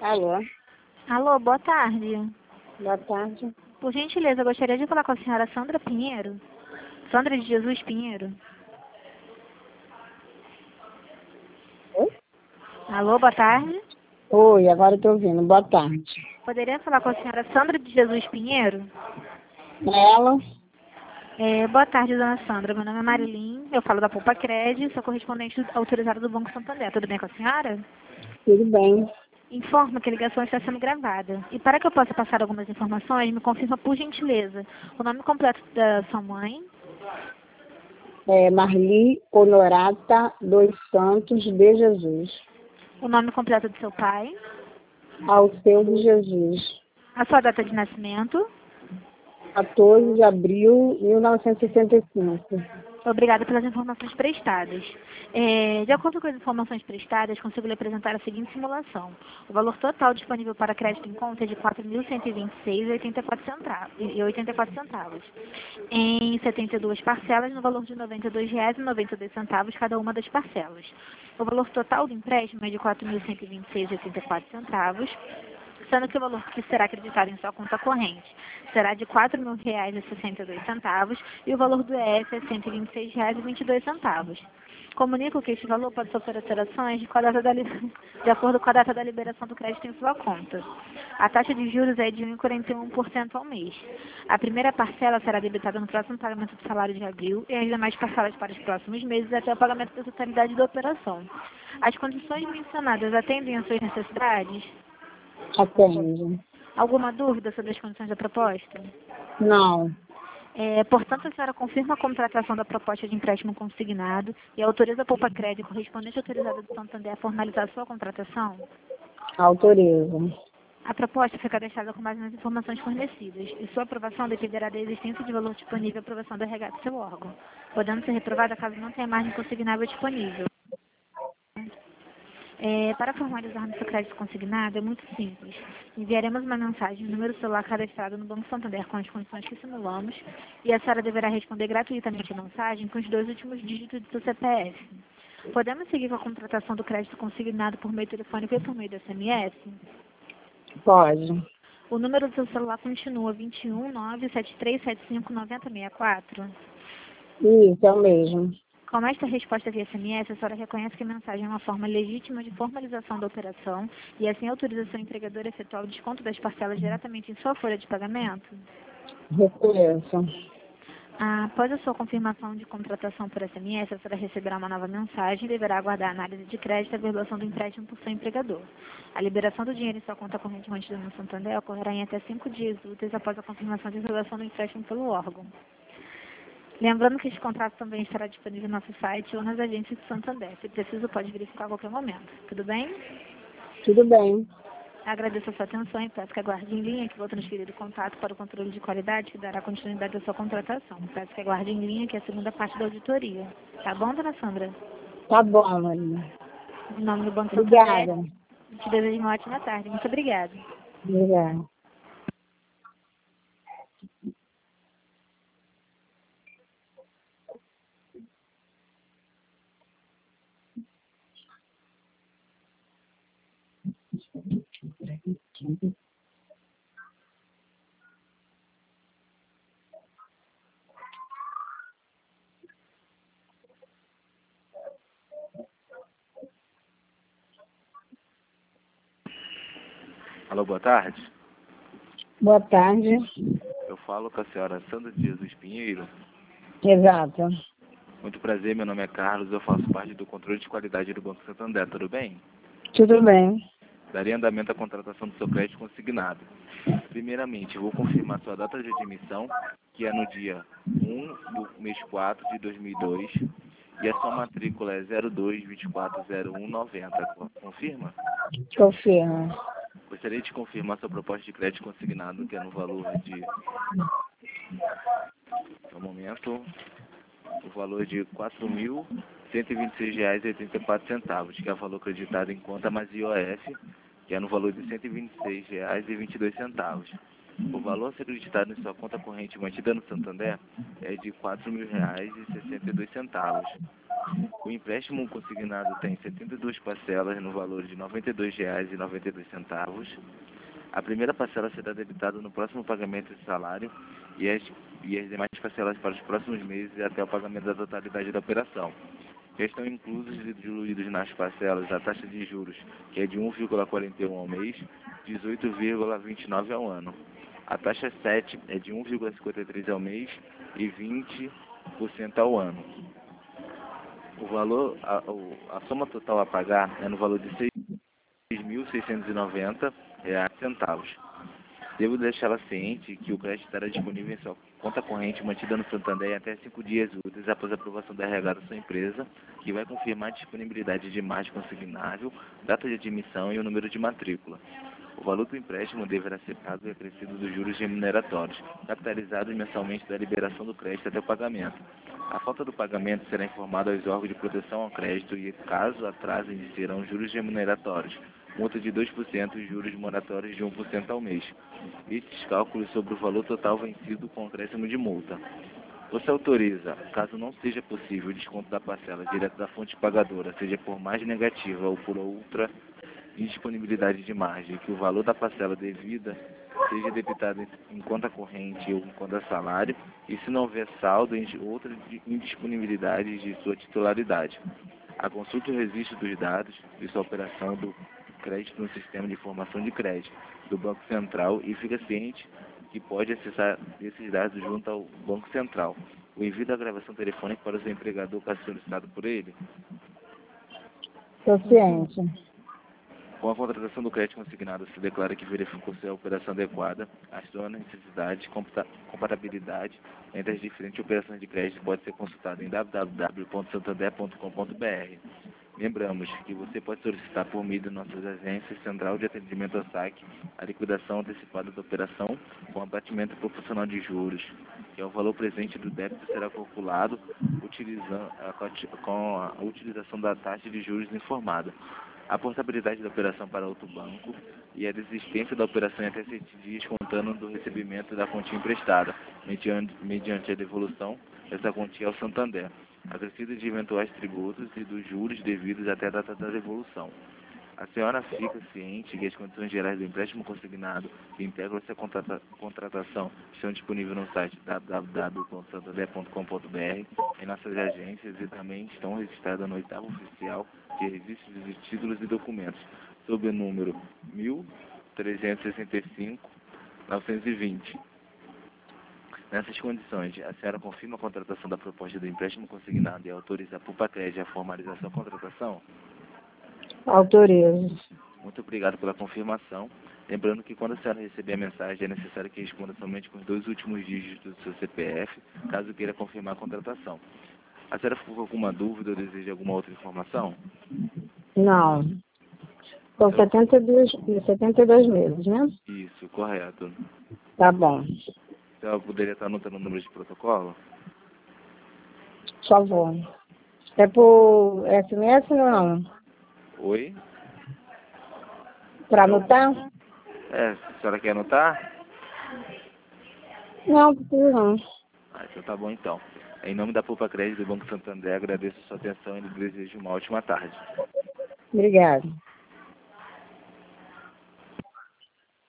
Alô, Alô, boa tarde. boa tarde. Por gentileza, eu gostaria de falar com a senhora Sandra Pinheiro. Sandra de Jesus Pinheiro. Oi? Alô, boa tarde. Oi, agora estou ouvindo. Boa tarde. Poderia falar com a senhora Sandra de Jesus Pinheiro? Ela? Boa tarde, dona Sandra. Meu nome é Marilyn, eu falo da Poupa Cred, sou correspondente autorizada do Banco Santander. Tudo bem com a senhora? Tudo bem. Informa que a ligação está sendo gravada. E para que eu possa passar algumas informações, me confirma por gentileza o nome completo da sua mãe, Marli Honorata dos Santos de Jesus. o nome completo do seu pai, Alceu de Jesus. a sua data de nascimento. 14 de abril de 1965. Obrigada pelas informações prestadas. De acordo com as informações prestadas, consigo lhe apresentar a seguinte simulação. O valor total disponível para crédito em conta é de R$ 4.126,84 em 72 parcelas, no valor de R$ 92,92 cada uma das parcelas. O valor total do empréstimo é de R$ 4.126,84, sendo que o valor que será acreditado em sua conta corrente será de R$ 4.000,62 e o valor do EF é R$ 126,22. Comunico que este valor pode sofrer alterações de acordo com a data da liberação do crédito em sua conta. A taxa de juros é de 1,41% ao mês. A primeira parcela será debitada no próximo pagamento do salário de abril e as demais parcelas para os próximos meses até o pagamento da totalidade da operação. As condições mencionadas atendem às suas necessidades? Atende. Alguma dúvida sobre as condições da proposta? Não. Portanto, a senhora confirma a contratação da proposta de empréstimo consignado e autoriza a Poupa Crédito correspondente autorizada do Santander a formalizar sua contratação? Autorizo. A proposta fica deixada com base nas informações fornecidas e sua aprovação dependerá da existência de valor disponível e aprovação da regata do seu órgão, podendo ser reprovada caso não tenha margem consignável disponível. Para formalizarmos seu crédito consignado é muito simples. Enviaremos uma mensagem no número celular cadastrado no Banco Santander com as condições que simulamos e a senhora deverá responder gratuitamente a mensagem com os 2 últimos dígitos do seu CPF. Podemos seguir com a contratação do crédito consignado por meio telefônico e por meio do SMS? Pode. O número do seu celular continua 21 97375 9064. Isso, é o mesmo. Com esta resposta via SMS, a senhora reconhece que a mensagem é uma forma legítima de formalização da operação e assim autoriza seu entregador a efetuar o desconto das parcelas diretamente em sua folha de pagamento? Reconheço. Após a sua confirmação de contratação por SMS, a senhora receberá uma nova mensagem e deverá aguardar a análise de crédito e a avaliação do empréstimo por seu empregador. A liberação do dinheiro em sua conta corrente mantida no Santander ocorrerá em até 5 dias úteis após a confirmação de avaliação do empréstimo pelo órgão. Lembrando que este contrato também estará disponível no nosso site ou nas agências de Santander. Se preciso, pode verificar a qualquer momento. Tudo bem? Tudo bem. Agradeço a sua atenção e peço que aguarde em linha que vou transferir o contato para o controle de qualidade que dará continuidade à sua contratação. Peço que aguarde em linha que é a segunda parte da auditoria. Tá bom, dona Sandra? Tá bom, Maria. Em nome do Banco Santander, Obrigada. te desejo uma ótima tarde. Muito obrigada. Obrigada. Alô, boa tarde. Boa tarde. Eu falo com a senhora Sandra de Jesus Pinheiro. Exato. Muito prazer, meu nome é Carlos, eu faço parte do controle de qualidade do Banco Santander, tudo bem? Tudo bem. Daria andamento à contratação do seu crédito consignado. Primeiramente, eu vou confirmar sua data de admissão, que é no dia 1 do mês 4 de 2002, e a sua matrícula é 02240190. Confirma? Confirmo. Gostaria de confirmar sua proposta de crédito consignado, que é no valor de... No momento, o valor de R$ 4.126,84, que é o valor acreditado em conta mais IOF, que é no valor de R$ 126,22. O valor a ser acreditado em sua conta corrente mantida no Santander é de R$ 4.000,62. O empréstimo consignado tem 72 parcelas no valor de R$ 92,92. A primeira parcela será debitada no próximo pagamento de salário e as demais parcelas para os próximos meses até o pagamento da totalidade da operação. Já estão inclusos e diluídos nas parcelas a taxa de juros, que é de 1,41 ao mês, 18,29 ao ano. A taxa 7 é de 1,53 ao mês e 20% ao ano. O valor, a soma total a pagar é no valor de R$ 6.690,00. Devo deixá-la ciente que o crédito estará disponível em sua conta corrente mantida no Santander em até 5 dias úteis após a aprovação da RH da sua empresa, que vai confirmar a disponibilidade de margem consignável, data de admissão e o número de matrícula. O valor do empréstimo deverá ser pago e acrescido dos juros remuneratórios, capitalizados mensalmente da liberação do crédito até o pagamento. A falta do pagamento será informada aos órgãos de proteção ao crédito e, caso atrasem, serão juros remuneratórios, multa de 2% e juros moratórios de 1% ao mês. Estes cálculos sobre o valor total vencido com acréscimo de multa. Você autoriza, caso não seja possível o desconto da parcela direto da fonte pagadora, seja por margem negativa ou por outra indisponibilidade de margem, que o valor da parcela devida seja debitado em conta corrente ou em conta salário, e se não houver saldo em outra indisponibilidade de sua titularidade. A consulta e o registro dos dados de sua operação do crédito no sistema de informação de crédito do Banco Central e fica ciente que pode acessar esses dados junto ao Banco Central. O envio da gravação telefônica para o seu empregador caso solicitado por ele. Estou ciente. Com a contratação do crédito consignado, se declara que verificou se a operação adequada às suas necessidades e compatibilidade entre as diferentes operações de crédito pode ser consultada em www.santander.com.br. Lembramos que você pode solicitar por meio de nossas agências Central de Atendimento ao Saque a liquidação antecipada da operação com abatimento proporcional de juros, que é o valor presente do débito será calculado com a utilização da taxa de juros informada. A portabilidade da operação para outro banco e a desistência da operação em até 7 dias contando do recebimento da quantia emprestada, mediante a devolução dessa quantia ao Santander, acrescido de eventuais tributos e dos juros devidos até a data da devolução. A senhora fica ciente que as condições gerais do empréstimo consignado que integram essa contratação estão disponíveis no site www.santander.com.br, em nossas agências e também estão registradas no 8º Oficial de Registros de Títulos e Documentos, sob o número 1365-920. Nessas condições, a senhora confirma a contratação da proposta do empréstimo consignado e autoriza a Pulpacred a formalização da contratação? Autorizo. Muito obrigado pela confirmação. Lembrando que quando a senhora receber a mensagem, é necessário que responda somente com os 2 últimos dígitos do seu CPF, caso queira confirmar a contratação. A senhora ficou com alguma dúvida ou deseja alguma outra informação? Não. São 72 meses, né? Isso, correto. Tá bom. A senhora poderia estar anotando o número de protocolo? Por favor. É por SMS ou não? Oi? Para anotar? A senhora quer anotar? Não, preciso não. Então tá bom então. Em nome da Pulpacred do Banco Santander, agradeço a sua atenção e lhe desejo uma ótima tarde. Obrigada.